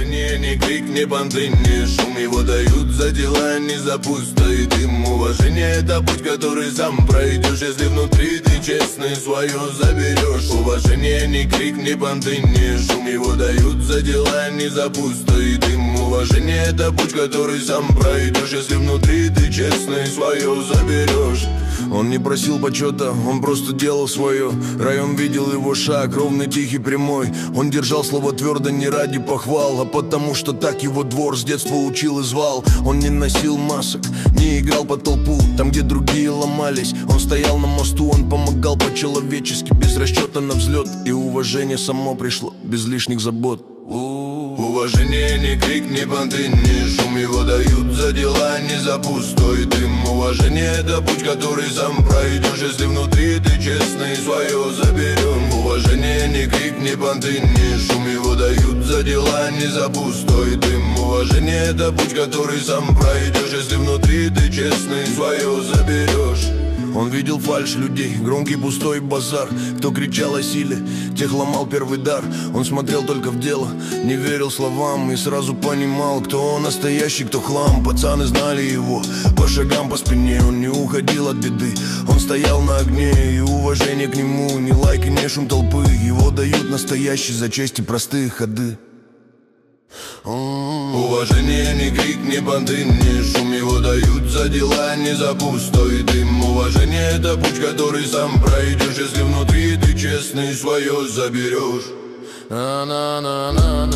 Уважение не крик, не понты, не шум. Его дают за дела, не за пустой дым. Уважение — это путь, который сам пройдешь, если внутри ты честный свое заберешь. Уважение не крик, не понты, не шум. Его дают за дела, не за пустой дым. Уважение — это путь, который сам пройдешь, если внутри ты честный свое заберешь. Он не просил почета, он просто делал свое. Район видел его шаг, ровный, тихий, прямой. Он держал слово твердо не ради похвал, а потому что так его двор с детства учил и звал. Он не носил масок, не играл по толпу, там, где другие ломались. Он стоял на мосту, он помогал по-человечески, без расчета на взлет. И уважение само пришло, без лишних забот. Уважение не крик, не понты, не шум. Его дают за дела, не за пустой дым. Уважение — это путь, который сам пройдешь, если внутри ты честный свое заберем. Уважение не крик, не понты, не шум. Его дают за дела, не за пустой дым. Уважение — это путь, который сам пройдешь, если внутри ты честный свое заберешь. Он видел фальшь людей, громкий пустой базар. Кто кричал о силе, тех ломал первый дар. Он смотрел только в дело, не верил словам, и сразу понимал, кто он настоящий, кто хлам. Пацаны знали его по шагам, по спине. Он не уходил от беды, он стоял на огне. И уважение к нему, ни лайк и не шум толпы. Его дают настоящий за честь и простые ходы. Уважение не крик, не понты, не шум. Его дают за дела, не за пустой дым. Уважение — это путь, который сам пройдешь, если внутри ты честный свое заберешь.